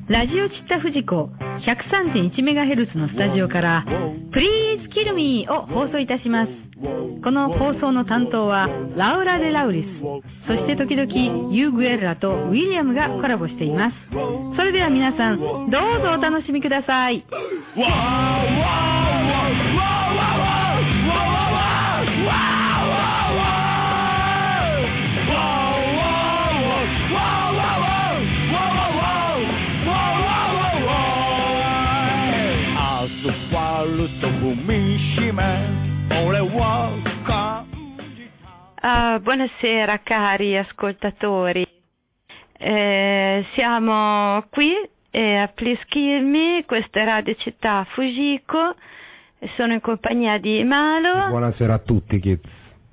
ラジオちった富士子 103.1MHz のスタジオからプリーズキルミーを放送いたします。この放送の担当はラウラ・デ・ラウリス、そして時々ユー・グエルラとウィリアムがコラボしています。それでは皆さんどうぞお楽しみください。 Buonasera cari ascoltatori, siamo qui a Please Kill Me, questa è Radio Città Fujiko, sono in compagnia di Malo. Buonasera a tutti kids.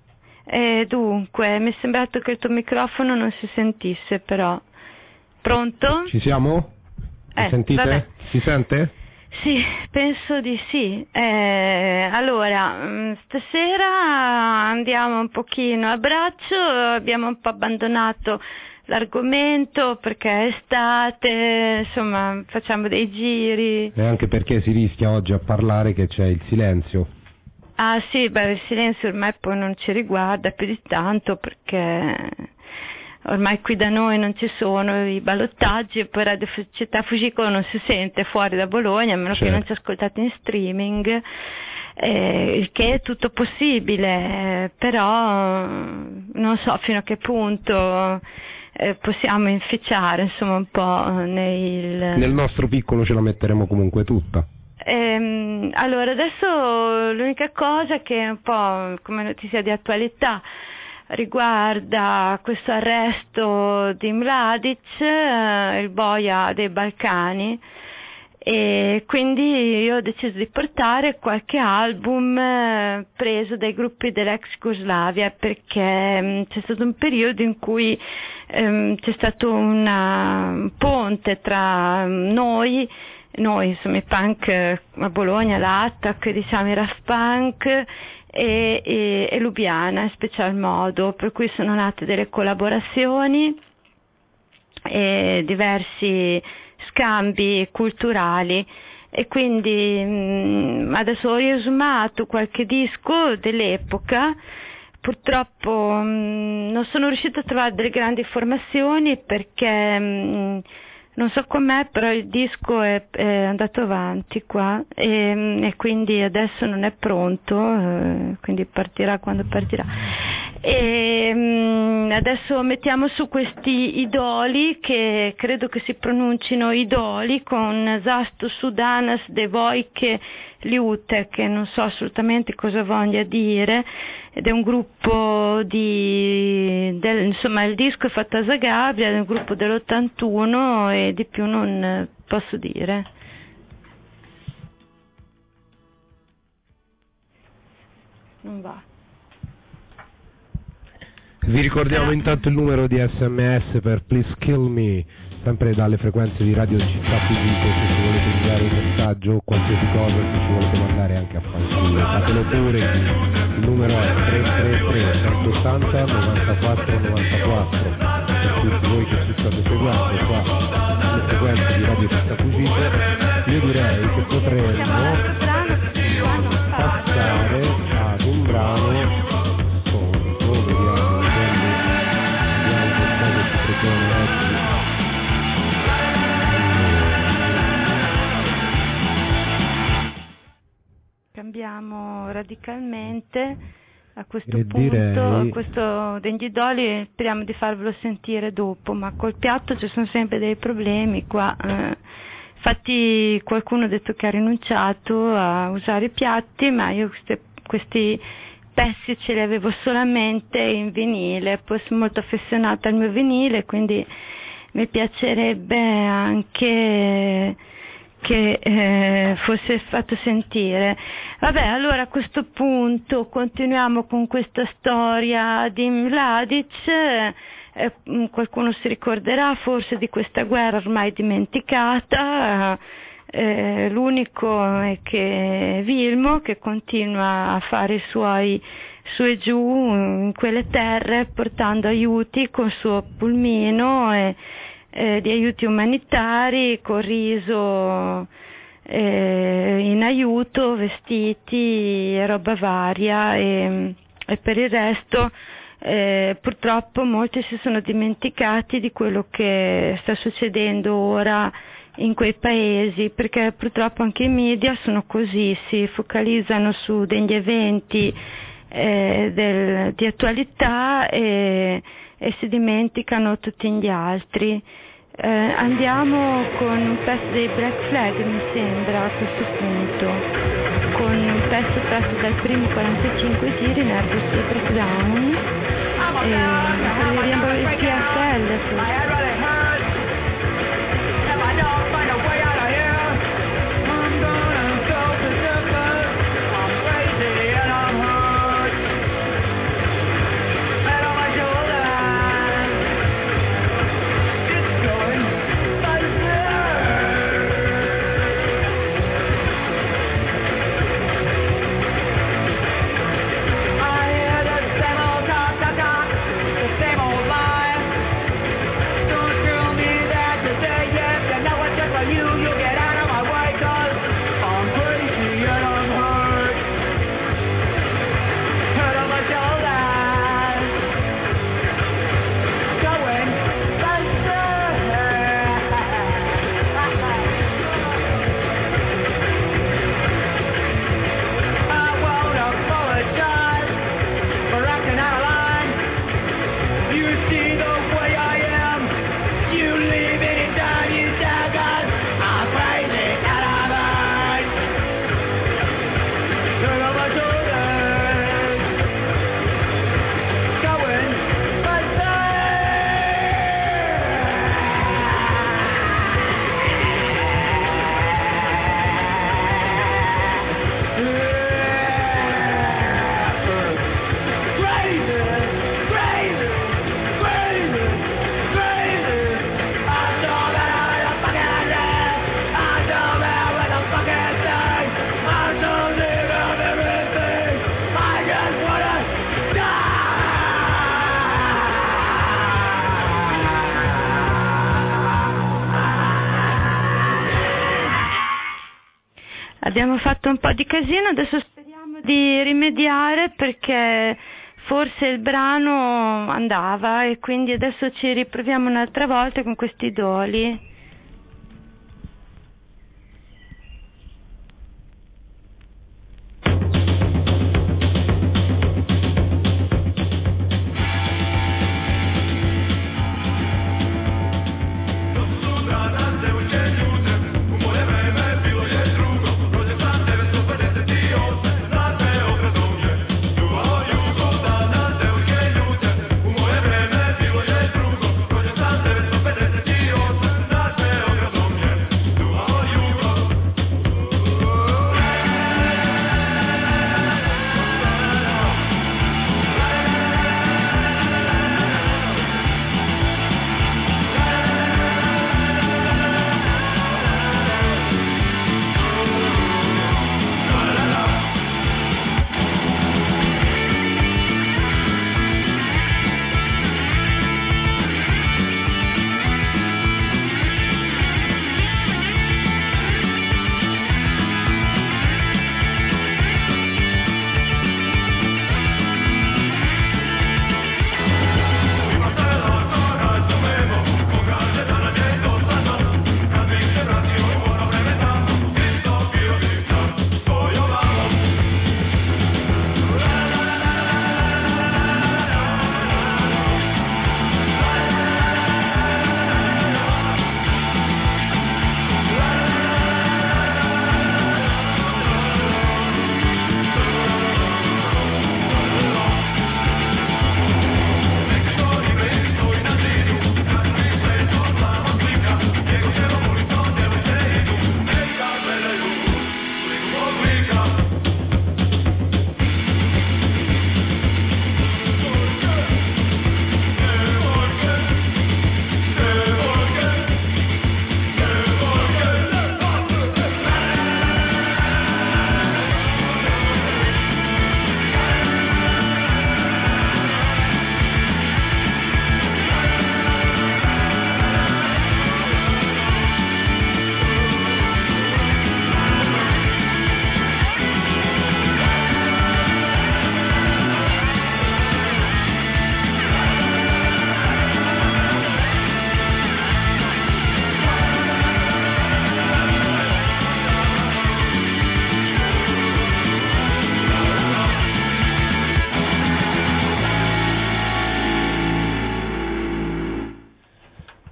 Dunque, mi è sembrato che il tuo microfono non si sentisse, però. Pronto? Ci siamo? Mi sentite? Vabbè. Si sente? Sì, penso di sì. Allora, stasera andiamo un pochino a braccio, abbiamo un po' abbandonato l'argomento perché è estate, insomma, facciamo dei giri. E anche perché si rischia oggi a parlare che c'è il silenzio. Ah sì, beh, il silenzio ormai poi non ci riguarda più di tanto perché ormai qui da noi non ci sono i ballottaggi e poi Radio Città Fujiko non si sente fuori da Bologna, a meno che non ci ascoltate in streaming, il che è tutto possibile, però non so fino a che punto possiamo inficiare, insomma, un po' nel nostro piccolo ce la metteremo comunque tutta. Allora, adesso l'unica cosa che è un po' come notizia di attualità riguarda questo arresto di Mladic, il boia dei Balcani, e quindi io ho deciso di portare qualche album preso dai gruppi dell'ex Jugoslavia, perché c'è stato un periodo in cui c'è stato un ponte tra noi insomma i punk a Bologna, l'Attack, diciamo i Raft Punk e Lubiana in special modo, per cui sono nate delle collaborazioni e diversi scambi culturali, e quindi adesso ho riesumato qualche disco dell'epoca. Purtroppo non sono riuscita a trovare delle grandi informazioni perché non so com'è, però il disco è andato avanti qua e quindi adesso non è pronto, quindi partirà quando partirà. E adesso mettiamo su questi idoli, che credo che si pronuncino idoli, con Zasto Sudanas Devojke Liute, che non so assolutamente cosa voglia dire, ed è un gruppo insomma il disco è fatto a Zagabria, è un gruppo dell'81 e di più non posso dire. Non va. Vi ricordiamo intanto il numero di SMS per Please Kill Me, sempre dalle frequenze di Radio Città Fujiko, se ci volete inviare un messaggio o qualsiasi cosa, se ci volete mandare anche a fanculo, fatelo pure. Il numero è 333 180 94 94. Per tutti voi che ci state seguendo qua sulle frequenze di Radio Città Fujiko, io direi che potremmo passare ad un brano. Cambiamo radicalmente a questo punto, questo degli idoli speriamo di farvelo sentire dopo, ma col piatto ci sono sempre dei problemi qua. Infatti qualcuno ha detto che ha rinunciato a usare i piatti, ma io questi pezzi ce li avevo solamente in vinile, poi sono molto affezionata al mio vinile, quindi mi piacerebbe anche che fosse fatto sentire. Vabbè, allora a questo punto continuiamo con questa storia di Mladic. Qualcuno si ricorderà forse di questa guerra ormai dimenticata. L'unico è che Vilmo, che continua a fare i suoi su e giù in quelle terre portando aiuti col suo pulmino, e di aiuti umanitari, con riso in aiuto, vestiti e roba varia, e per il resto purtroppo molti si sono dimenticati di quello che sta succedendo ora in quei paesi, perché purtroppo anche i media sono così, si focalizzano su degli eventi di attualità e si dimenticano tutti gli altri. Andiamo con un pezzo dei Black Flag, mi sembra, a questo punto, con un pezzo tratto dal primo 45 giri, Nervous Breakdown, parliamo del PFL. Abbiamo fatto un po' di casino, adesso speriamo di rimediare, perché forse il brano andava e quindi adesso ci riproviamo un'altra volta con questi idoli. Not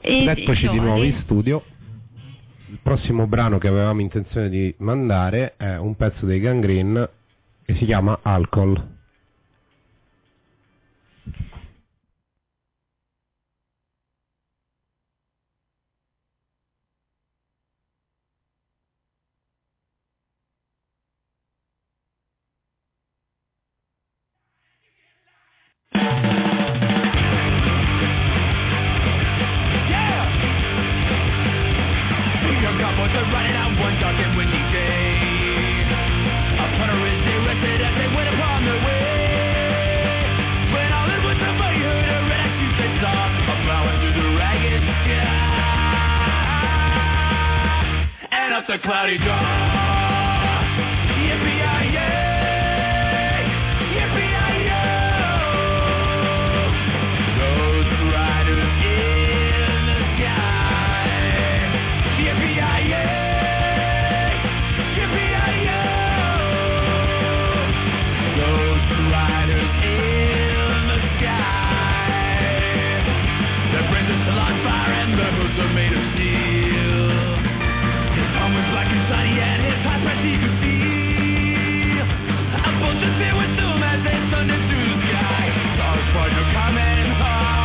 Eccoci di nuovo in studio. Il prossimo brano che avevamo intenzione di mandare è un pezzo dei Gangrene che si chiama Alcohol. The cloudy draw. Yippee-yi-yay, yippee-yi-yo. Ghost riders in the sky. Yippee-yi-yay, yippee-yi-yo. Ghost riders in the sky. Their brains are still on fire and their boots are made of steel. Was black and sunny and his high price he could feel. A bullshit fear with doom as they thundered through the sky. Saw his partner coming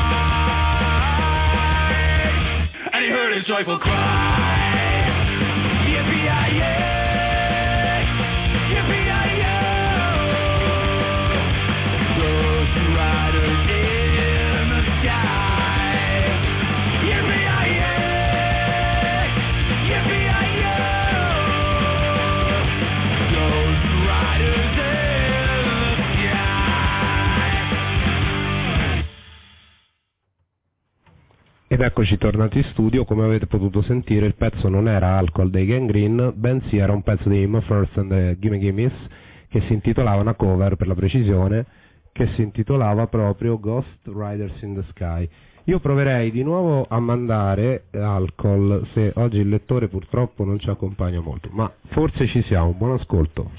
high, and he heard his joyful cry. Yippee-yi-yay, yippee-yi-yo. Ghost riders in the sky. Yippee-yi-yay, yippee-yi-yo. Ed eccoci tornati in studio. Come avete potuto sentire, il pezzo non era Alcohol dei Gangrene, bensì era un pezzo di Him First and the Gimme Gimmes, che si intitolava, una cover per la precisione, che si intitolava proprio Ghost Riders in the Sky. Io proverei di nuovo a mandare Alcohol, se oggi il lettore purtroppo non ci accompagna molto, ma forse ci siamo. Buon ascolto.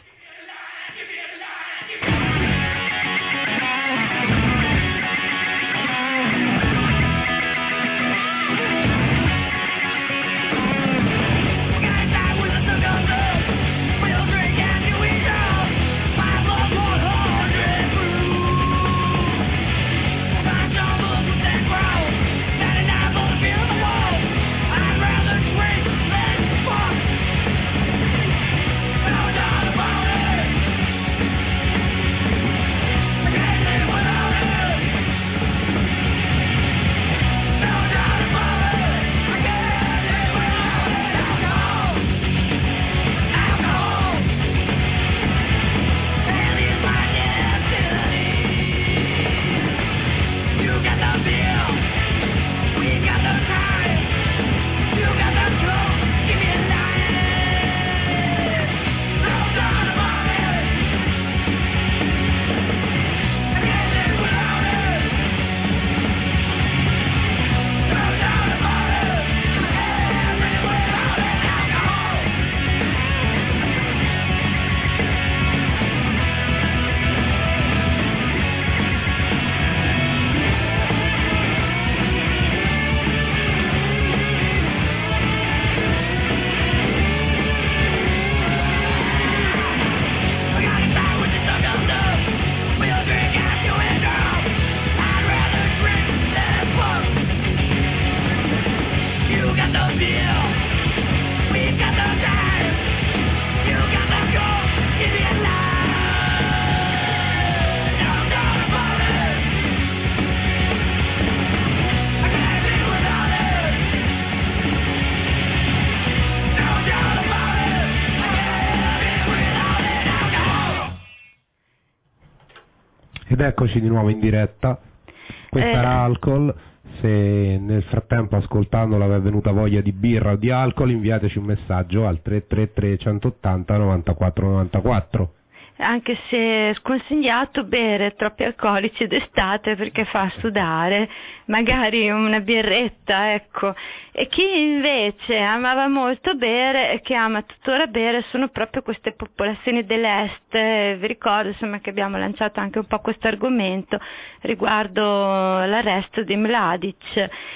Ed eccoci di nuovo in diretta. Questa era Alcohol. Se nel frattempo ascoltandolo vi è venuta voglia di birra o di alcol, inviateci un messaggio al 333 180 94 94. Anche se è sconsigliato bere troppi alcolici d'estate perché fa sudare, magari una birretta, ecco. E chi invece amava molto bere e che ama tuttora bere sono proprio queste popolazioni dell'est. Vi ricordo insomma che abbiamo lanciato anche un po' questo argomento riguardo l'arresto di Mladic.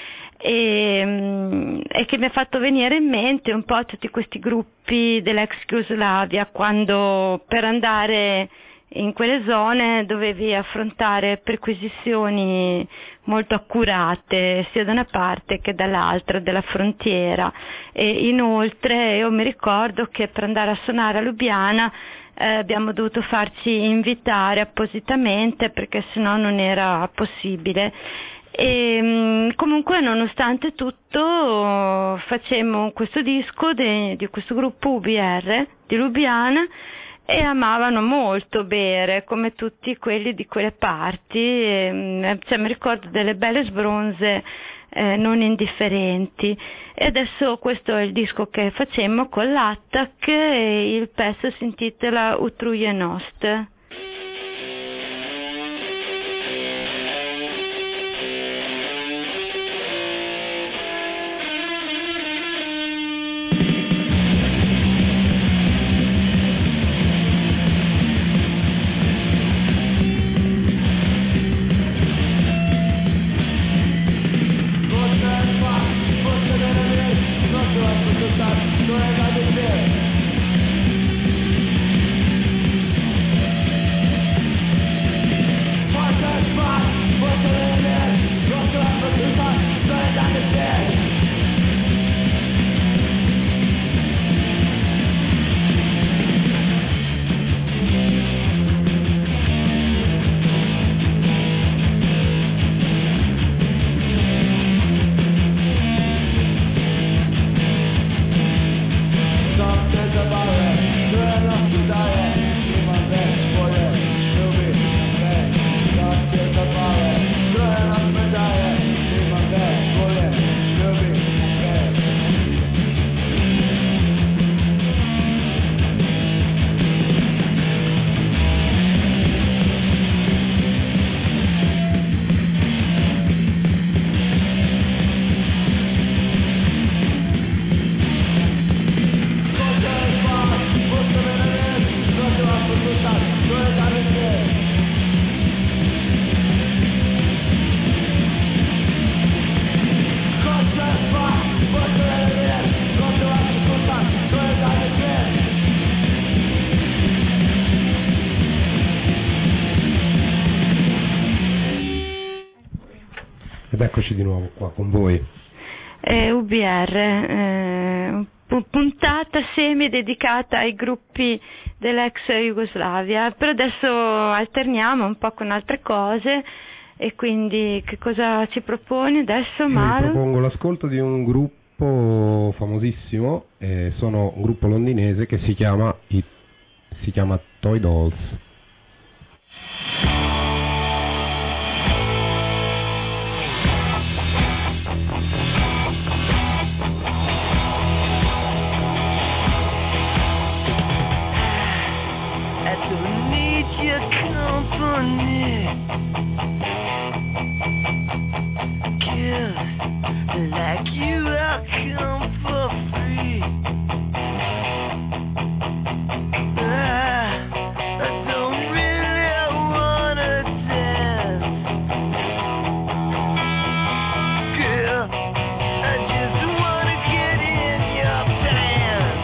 e che mi ha fatto venire in mente un po' tutti questi gruppi dell'ex Jugoslavia, quando per andare in quelle zone dovevi affrontare perquisizioni molto accurate sia da una parte che dall'altra della frontiera, e inoltre io mi ricordo che per andare a suonare a Lubiana abbiamo dovuto farci invitare appositamente perché sennò non era possibile. E comunque, nonostante tutto, facemmo questo disco di questo gruppo UBR di Lubiana, e amavano molto bere come tutti quelli di quelle parti, mi ricordo delle belle sbronze non indifferenti. E adesso questo è il disco che facemmo con l'Attack, e il pezzo si intitola Utruje Nost. Eccoci di nuovo qua con voi. UBR, puntata semi dedicata ai gruppi dell'ex Jugoslavia, però adesso alterniamo un po' con altre cose, e quindi che cosa ci proponi adesso, Mauro? Io propongo l'ascolto di un gruppo famosissimo, sono un gruppo londinese che si chiama Toy Dolls. Your company, 'cause like you I'll come for free. I don't really wanna dance, girl, I just wanna get in your pants.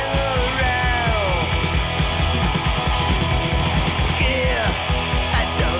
I don't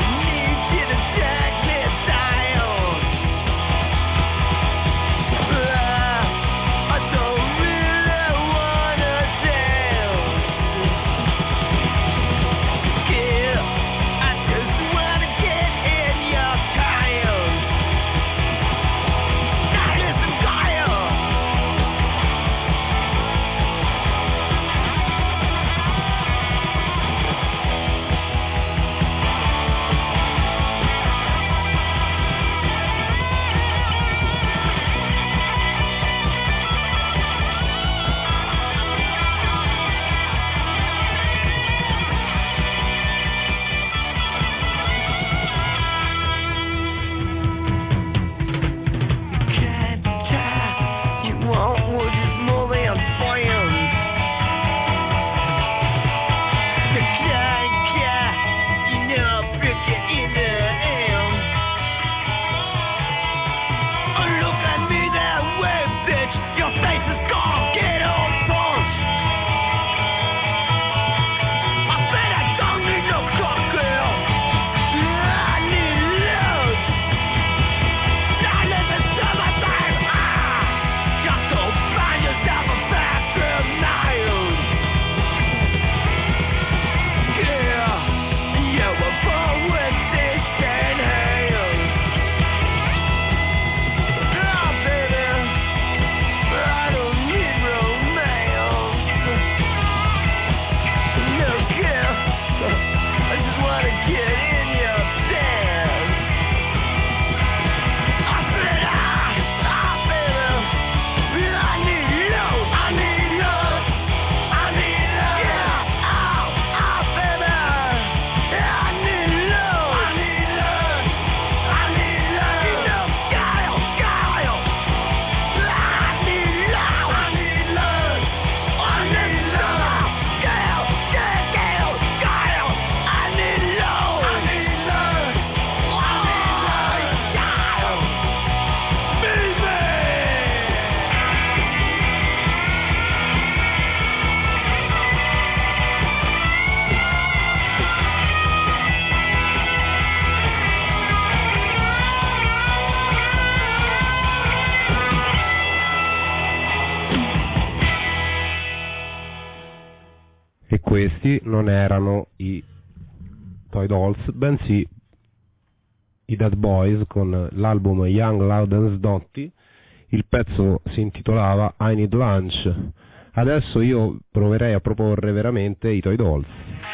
non erano i Toy Dolls, bensì i Dead Boys con l'album Young, Loud and Snotty. Il pezzo si intitolava I Need Lunch. Adesso io proverei a proporre veramente i Toy Dolls.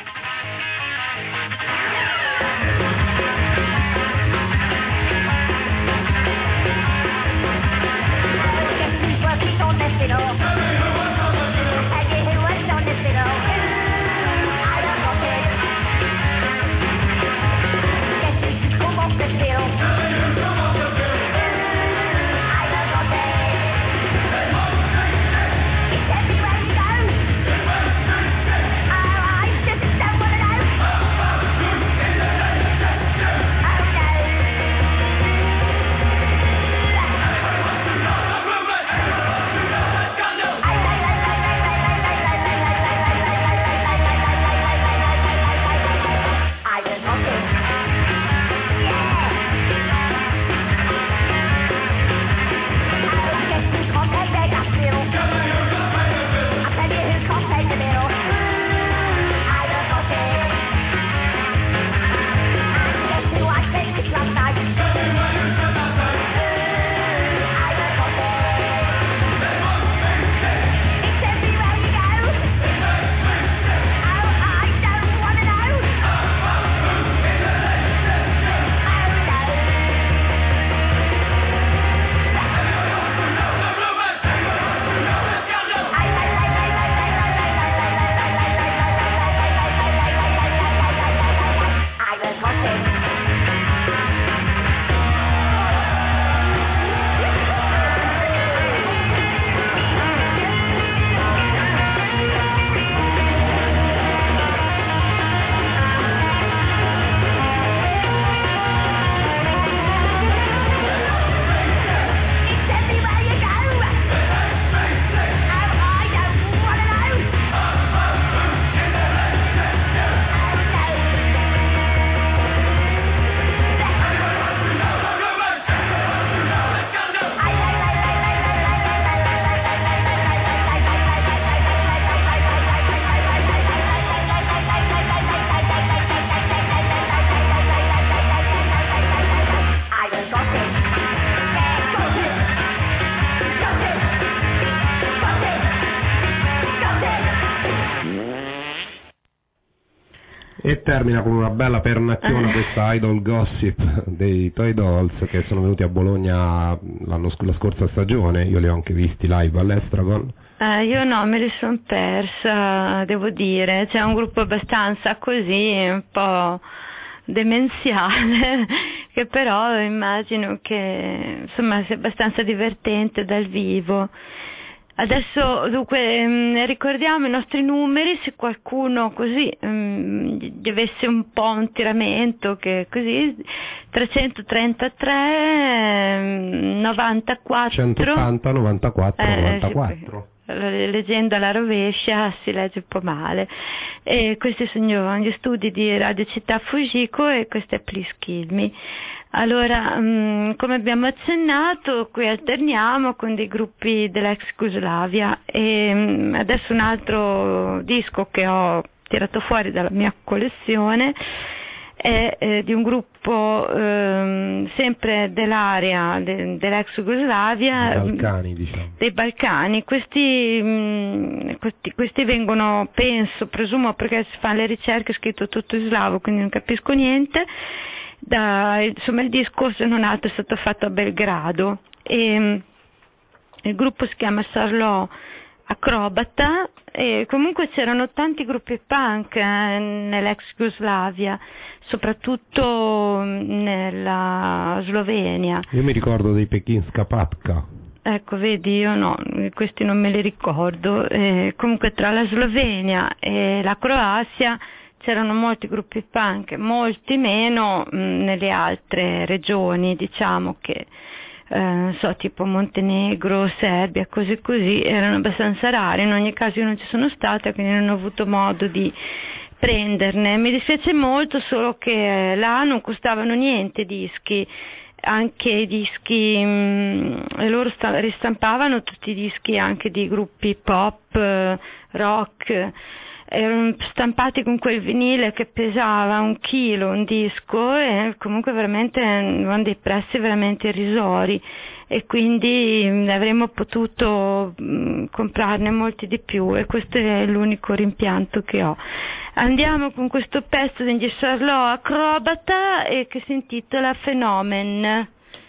E termina con una bella pernacchiona questa idol gossip dei Toy Dolls, che sono venuti a Bologna la scorsa stagione. Io li ho anche visti live all'Estragon. Io no, me li sono persa, devo dire. C'è un gruppo abbastanza così, un po' demenziale, che però immagino che insomma sia abbastanza divertente dal vivo. Adesso dunque ricordiamo i nostri numeri, se qualcuno così gli avesse un po' un tiramento, che così 333 94 180 94 94. Leggendo alla rovescia si legge un po' male. E questi sono gli studi di Radio Città Fujiko e questo è Please Kill Me. Allora, come abbiamo accennato, qui alterniamo con dei gruppi dell'ex Jugoslavia, e adesso un altro disco che ho tirato fuori dalla mia collezione è di un gruppo sempre dell'area dell'ex Jugoslavia, Balcani, diciamo. dei Balcani. Questi vengono, presumo perché si fanno le ricerche, è scritto tutto in slavo, quindi non capisco niente. Insomma, il disco, se non altro, è stato fatto a Belgrado, e il gruppo si chiama Sarlò Acrobata, e comunque c'erano tanti gruppi punk nell'ex Jugoslavia, soprattutto nella Slovenia. Io mi ricordo dei Pekinska Patka. Ecco, vedi, io no, questi non me li ricordo. Comunque tra la Slovenia e la Croazia c'erano molti gruppi punk, molti meno nelle altre regioni, diciamo, che tipo Montenegro, Serbia, così, erano abbastanza rari. In ogni caso io non ci sono stata, quindi non ho avuto modo di prenderne. Mi dispiace molto solo che là non costavano niente i dischi, anche i dischi, loro ristampavano tutti i dischi anche di gruppi pop, rock. erano stampati con quel vinile che pesava 1 chilo un disco, e comunque veramente avevano dei prezzi veramente irrisori, e quindi avremmo potuto comprarne molti di più, e questo è l'unico rimpianto che ho. Andiamo con questo pezzo degli Charlot Acrobata, e che si intitola Phenomen.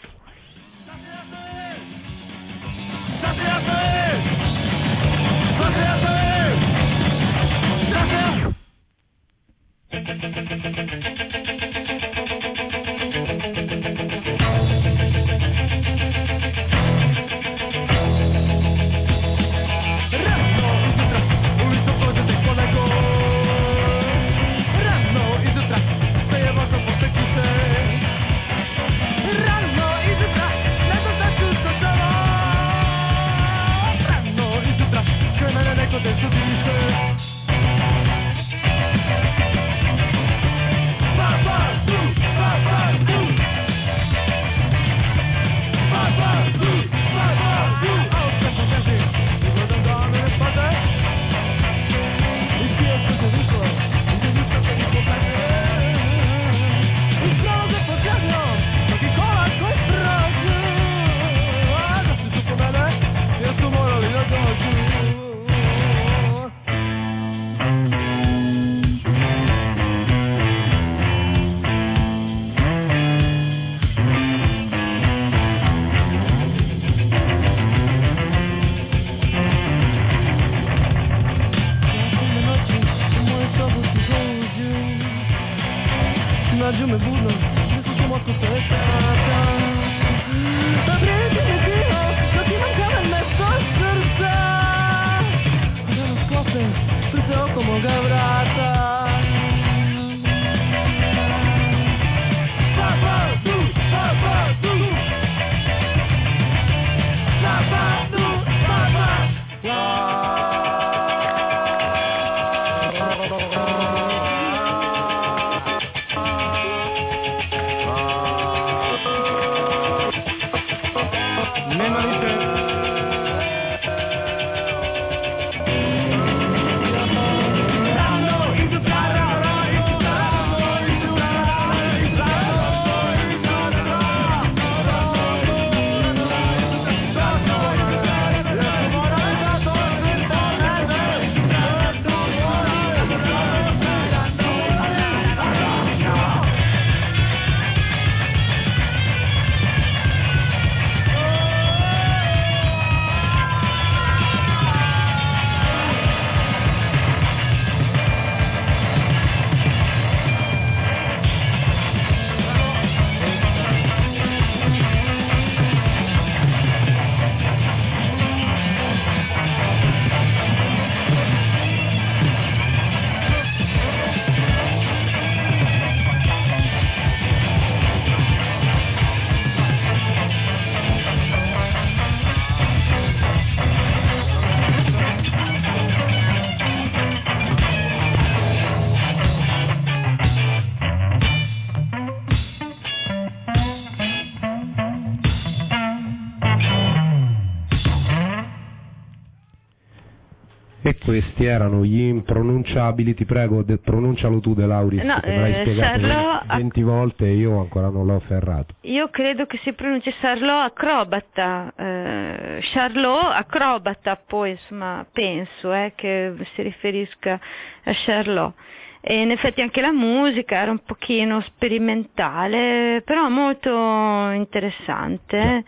E questi erano gli impronunciabili. Ti prego, pronuncialo tu, De Lauris, no, che me l'hai spiegato Charlot 20 volte e io ancora non l'ho ferrato. Io credo che si pronunci Charlot Acrobata, Charlot Acrobata, poi insomma penso che si riferisca a Charlot. E in effetti anche la musica era un pochino sperimentale, però molto interessante.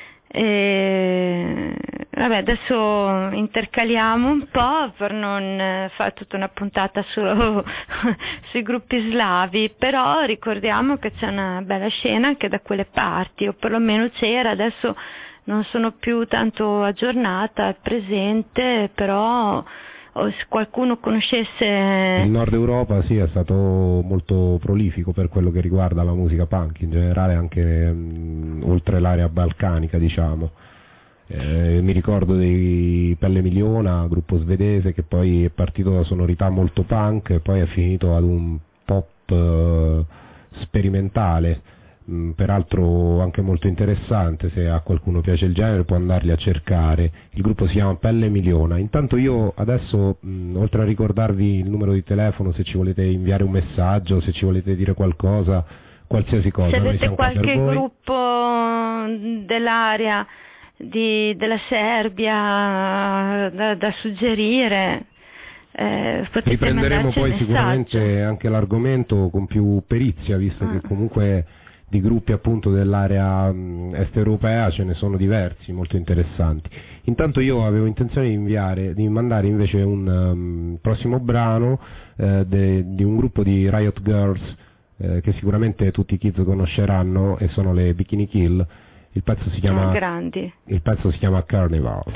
E vabbè, adesso intercaliamo un po' per non fare tutta una puntata solo sui gruppi slavi, però ricordiamo che c'è una bella scena anche da quelle parti, o perlomeno c'era, adesso non sono più tanto aggiornata al presente, però se qualcuno conoscesse il Nord Europa, sì, è stato molto prolifico per quello che riguarda la musica punk in generale, anche oltre l'area balcanica, diciamo. Mi ricordo dei Pelle Miliona, gruppo svedese che poi è partito da sonorità molto punk e poi è finito ad un pop sperimentale, peraltro anche molto interessante. Se a qualcuno piace il genere può andarli a cercare. Il gruppo si chiama Pelle Miliona. Intanto io adesso, oltre a ricordarvi il numero di telefono, se ci volete inviare un messaggio, se ci volete dire qualcosa, qualsiasi cosa, Se noi avete siamo qua per qualche voi. gruppo dell'area della Serbia da suggerire, potete Riprenderemo mandarci poi un sicuramente messaggio. anche l'argomento con più perizia, visto che comunque di gruppi appunto dell'area est europea ce ne sono diversi, molto interessanti. Intanto io avevo intenzione di mandare invece un prossimo brano di un gruppo di Riot Girls che sicuramente tutti i kids conosceranno, e sono le Bikini Kill. Il pezzo si chiama Carnival. This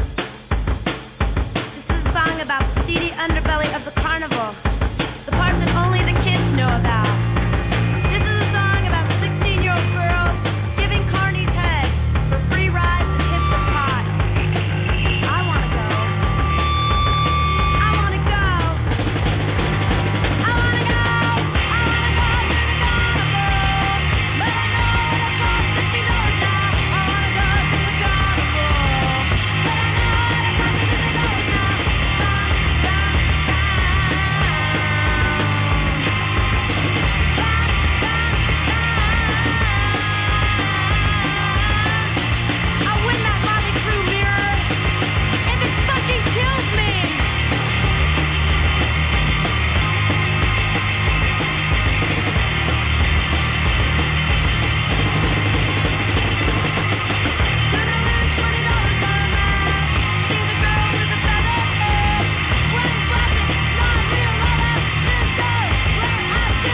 is a song about the seedy underbelly of the carnival, the part that only the kids know about. This is a song about 16-year-old girls giving carnies head for free rides and hits of pot. I wanna go. I wanna go. I wanna go. I wanna go to the carnival. But I know it'll cost $50 now. I wanna go to the carnival. But I know it'll cost $50 now. I win that Motley Crue mirror if it fucking kills me. When I lose $20 on a match, see the girl with the feather head, wearing glasses, not real leather. This goes right after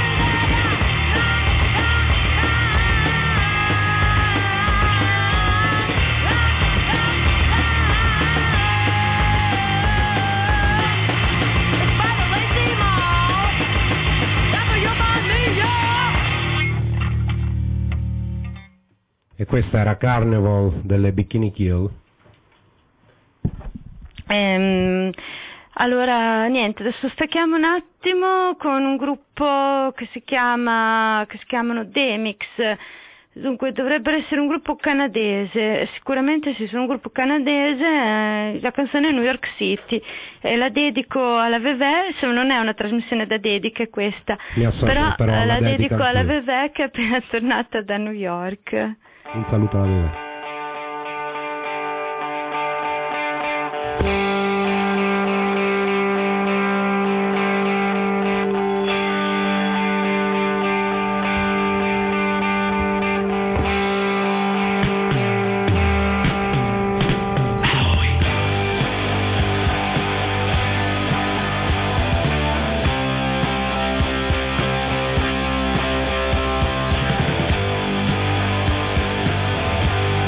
It's by the Lazy Mall. That's where you'll find me, yeah. E questa era Carnival delle Bikini Kill. Allora niente, adesso stacchiamo un attimo con un gruppo che si chiamano Demix. Dunque dovrebbero essere un gruppo canadese, sicuramente sì, sono un gruppo canadese. La canzone è New York City e la dedico alla Vevè. Se non è una trasmissione da dediche questa, Mi associo, però la la dedico alla anch'io. Vevè che è appena tornata da New York. Un saluto alla Veve. I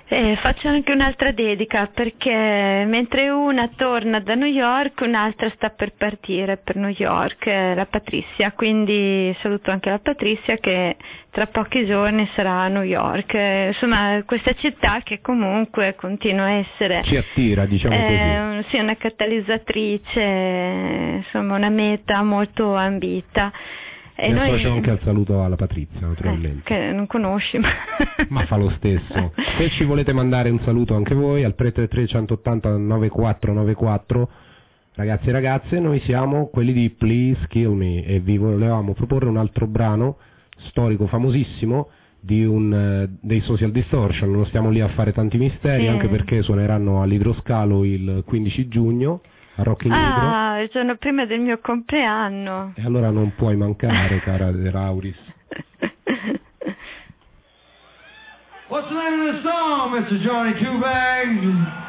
Faccio anche un'altra dedica, perché mentre una torna da New York, un'altra sta per partire per New York, la Patrizia, quindi saluto anche la Patrizia che tra pochi giorni sarà a New York. Insomma, questa città che comunque continua a essere, ci attira, diciamo così. Sì, una catalizzatrice, insomma una meta molto ambita. E noi associo anche al saluto alla Patrizia, naturalmente. Che non conosci, ma fa lo stesso. Se ci volete mandare un saluto anche voi al 333 180 9494, ragazzi e ragazze, noi siamo quelli di Please Kill Me e vi volevamo proporre un altro brano storico famosissimo dei Social Distortion. Non stiamo lì a fare tanti misteri, anche perché suoneranno all'Idroscalo il 15 giugno. A Rock in Hydro. Il giorno prima del mio compleanno. E allora non puoi mancare, cara De Lauris. What's the name of the song, Mr. Johnny Two Bags?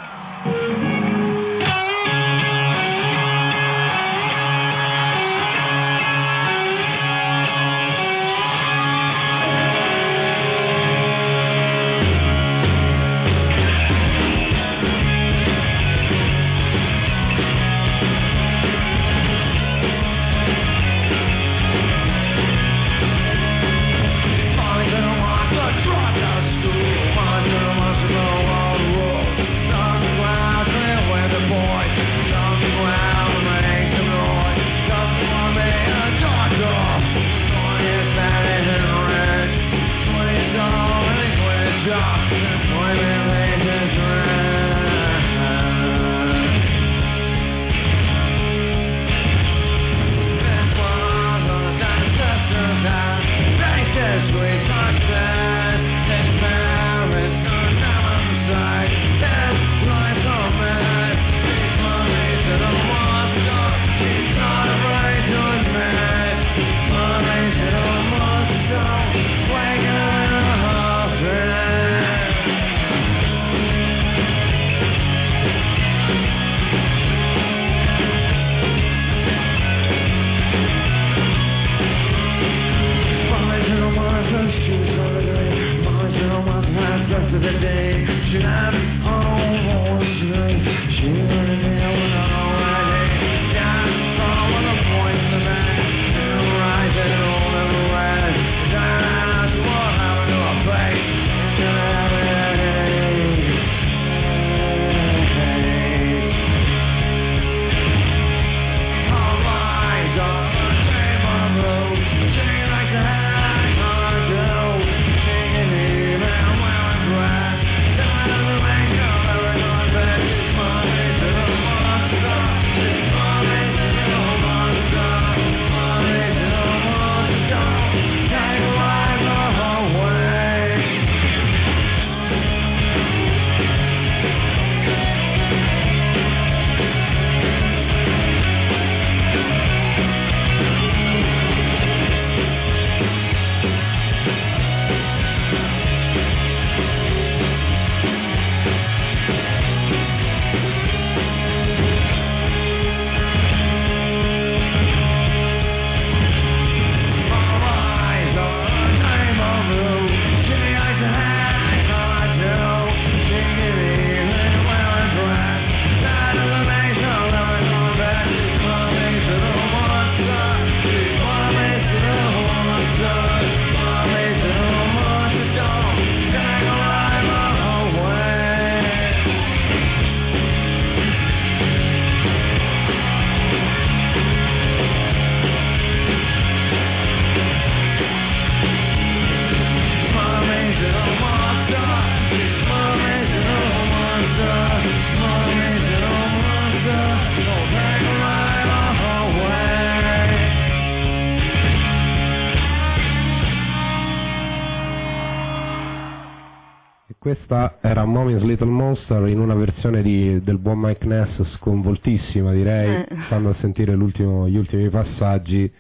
Questa era Mommy's Little Monster in una versione del buon Mike Ness sconvoltissima, direi. Stando a sentire gli ultimi passaggi,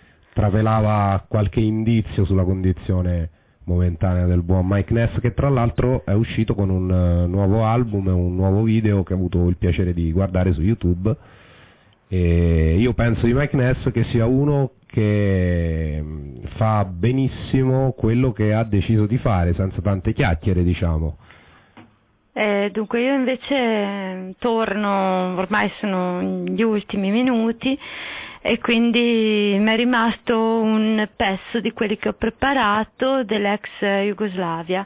travelava qualche indizio sulla condizione momentanea del buon Mike Ness, che tra l'altro è uscito con un nuovo album e un nuovo video che ho avuto il piacere di guardare su YouTube. E io penso di Mike Ness che sia uno che fa benissimo quello che ha deciso di fare, senza tante chiacchiere, diciamo. Dunque io invece torno, ormai sono gli ultimi minuti, e quindi mi è rimasto un pezzo di quelli che ho preparato dell'ex Jugoslavia,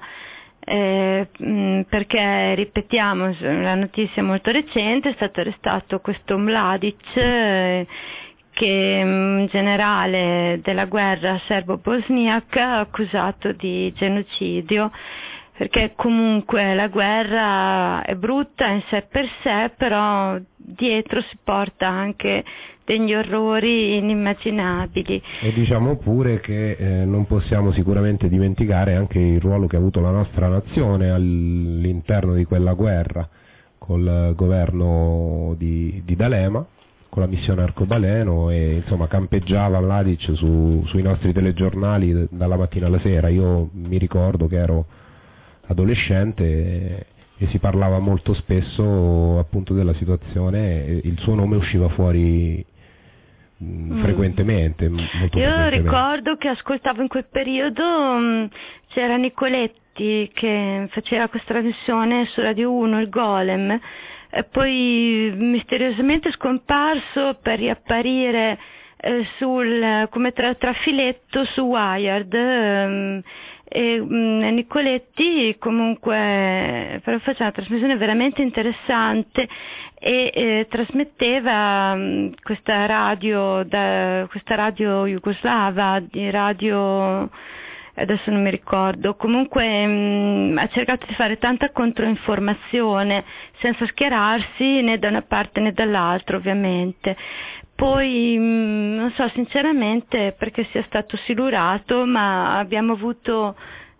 perché ripetiamo, la notizia è molto recente, è stato arrestato questo Mladic, che è un generale della guerra serbo-bosniaca accusato di genocidio, perché comunque la guerra è brutta in sé per sé, però dietro si porta anche degli orrori inimmaginabili. E diciamo pure che non possiamo sicuramente dimenticare anche il ruolo che ha avuto la nostra nazione all'interno di quella guerra, col governo di D'Alema, con la missione Arcobaleno, e insomma campeggiava Mladic sui nostri telegiornali dalla mattina alla sera. Io mi ricordo che ero adolescente e si parlava molto spesso appunto della situazione, e il suo nome usciva fuori frequentemente, molto frequentemente. Ricordo che ascoltavo in quel periodo, c'era Nicoletti che faceva questa trasmissione su Radio 1, il Golem, e poi misteriosamente scomparso per riapparire come trafiletto su Wired. Nicoletti comunque faceva una trasmissione veramente interessante e trasmetteva questa radio jugoslava, di radio, adesso non mi ricordo, comunque ha cercato di fare tanta controinformazione senza schierarsi né da una parte né dall'altra, ovviamente. Poi non so sinceramente perché sia stato silurato, ma abbiamo avuto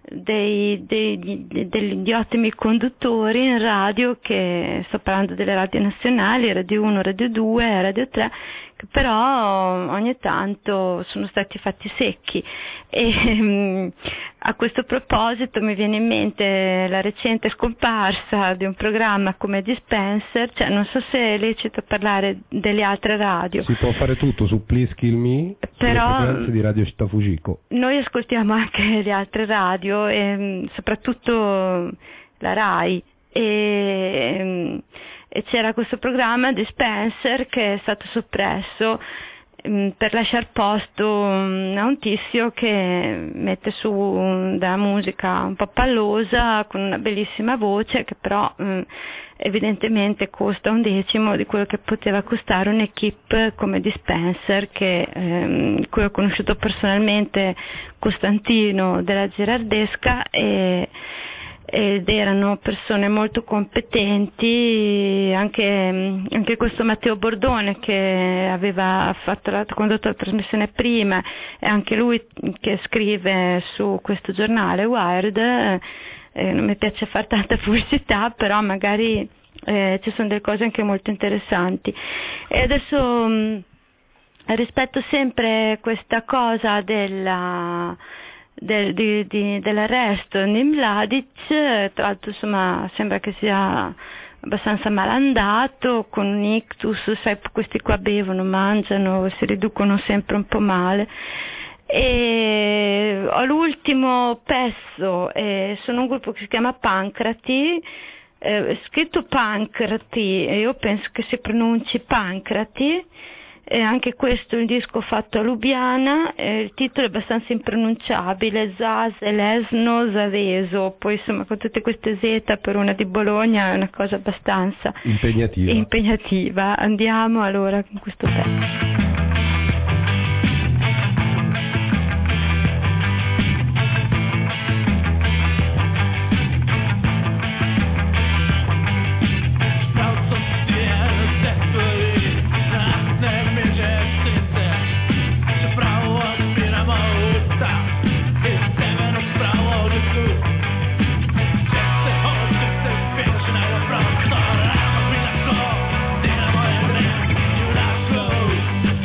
degli ottimi conduttori in radio, che sto parlando delle radio nazionali, Radio 1, Radio 2, Radio 3, che però ogni tanto sono stati fatti secchi. E a questo proposito mi viene in mente la recente scomparsa di un programma come Dispenser, cioè non so se è lecito parlare delle altre radio. Si può fare tutto su Please Kill Me, però sulle frequenze di Radio Città Fujiko. Noi ascoltiamo anche le altre radio, e soprattutto la RAI, e c'era questo programma Dispenser che è stato soppresso per lasciar posto a un tizio che mette su della musica un po' pallosa con una bellissima voce, che però evidentemente costa 1/10 di quello che poteva costare un'equipe come Dispenser, cui ho conosciuto personalmente Costantino della Girardesca, ed erano persone molto competenti, anche questo Matteo Bordone che aveva condotto la trasmissione prima, e anche lui che scrive su questo giornale Wired. Non mi piace fare tanta pubblicità, però magari ci sono delle cose anche molto interessanti. E adesso rispetto sempre questa cosa dell'arresto di Mladic, tra l'altro insomma sembra che sia abbastanza malandato, con un ictus, sai, questi qua bevono, mangiano, si riducono sempre un po' male. E ho l'ultimo pezzo, sono un gruppo che si chiama Pancrati, scritto Pancrati, e io penso che si pronunci Pancrati. E anche questo è un disco fatto a Lubiana, il titolo è abbastanza impronunciabile, Zase Lesno Zaveso, poi insomma con tutte queste zeta per una di Bologna è una cosa abbastanza impegnativa. Andiamo allora con questo pezzo. Julasco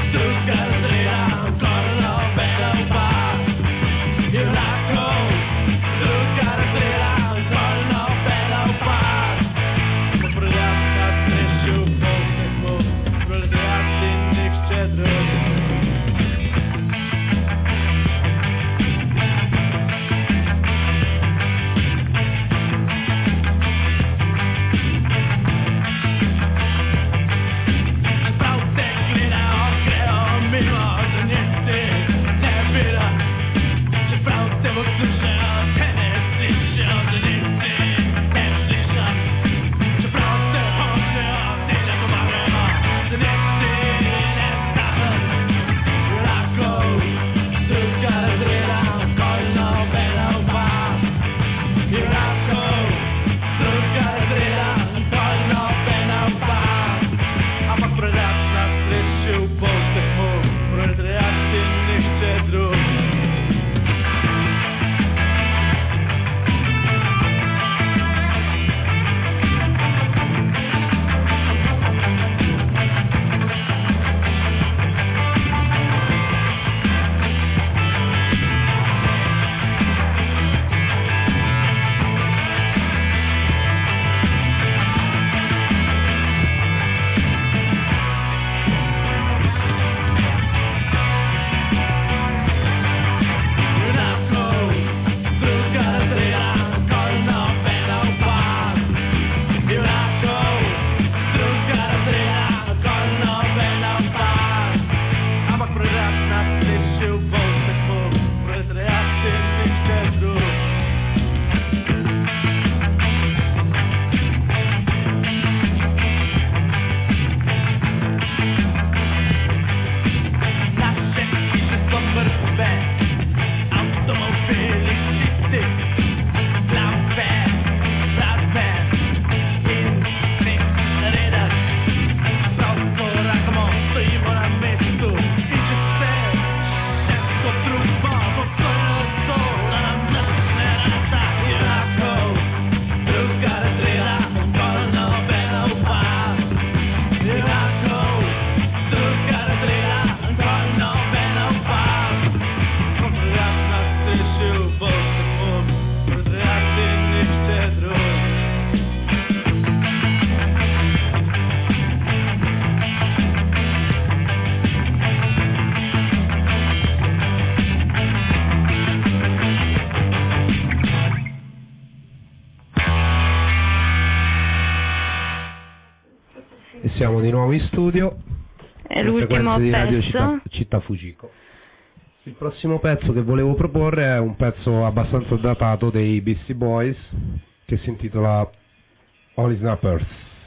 siamo di nuovo in studio. È l'ultimo di Radio pezzo. Città Fujiko. Il prossimo pezzo che volevo proporre è un pezzo abbastanza datato dei Beastie Boys che si intitola Holy Snappers.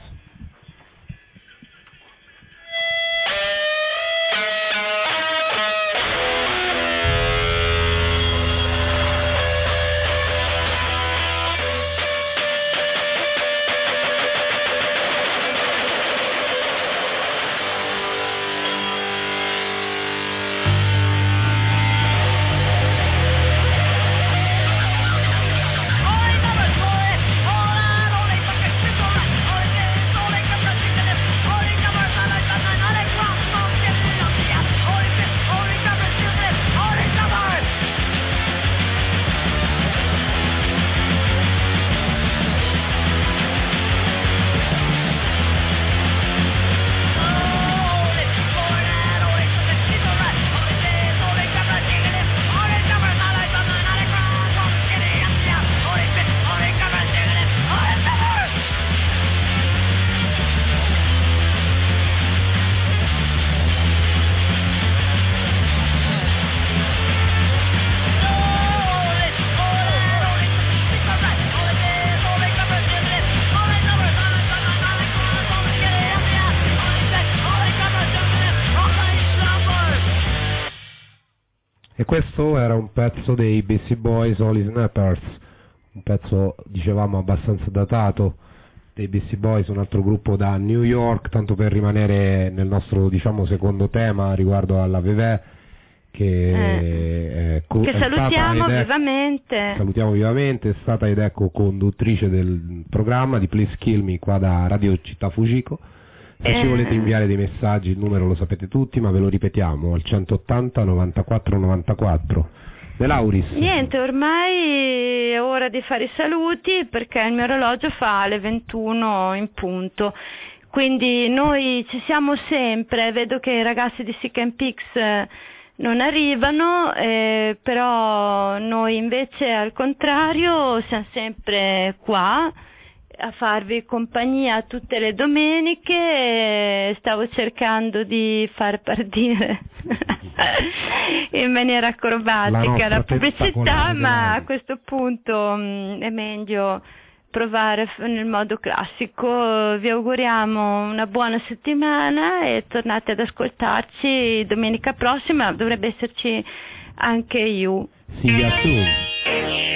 E questo era un pezzo dei Beastie Boys, Holy Snappers, un pezzo, dicevamo, abbastanza datato dei Beastie Boys, un altro gruppo da New York, tanto per rimanere nel nostro, diciamo, secondo tema riguardo alla Vevè, che salutiamo vivamente. Salutiamo vivamente, è stata ed è co-conduttrice del programma di Please Kill Me qua da Radio Città Fujiko. Se ci volete inviare dei messaggi, il numero lo sapete tutti, ma ve lo ripetiamo, al 180 94 94. De Lauris. Niente, ormai è ora di fare i saluti perché il mio orologio fa le 21 in punto. Quindi noi ci siamo sempre, vedo che i ragazzi di Sick and Pix non arrivano, però noi invece al contrario siamo sempre qua a farvi compagnia tutte le domeniche. Stavo cercando di far partire in maniera acrobatica la pubblicità, ma a questo punto è meglio provare nel modo classico. Vi auguriamo una buona settimana e tornate ad ascoltarci domenica prossima, dovrebbe esserci anche You. See you soon.